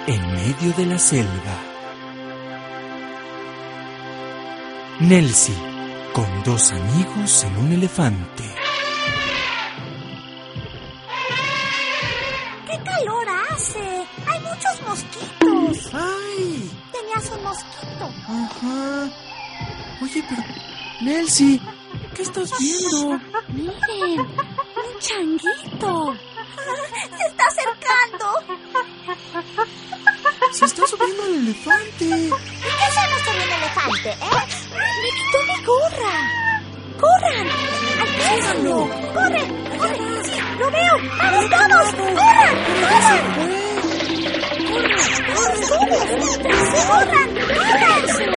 en medio de la selva. Nelsie, con 2 amigos en un elefante. ¡Qué calor hace! ¡Hay muchos mosquitos! ¡Ay! Tenías un mosquito. Ajá. Oye, pero... Nelsie, ¿qué estás viendo? Miren, un changuito. Se está acercando. Se está subiendo al elefante. ¿Y qué hacemos con un elefante, Me quitó mi gorra. ¡Corran! ¡Alcánzalo! ¡Corren! ¡Corren! ¡Sí, lo veo! ¡Vamos todos! ¡Corran! ¡Corran! ¡Corran! ¡Corran! ¡Corran! ¡Corran!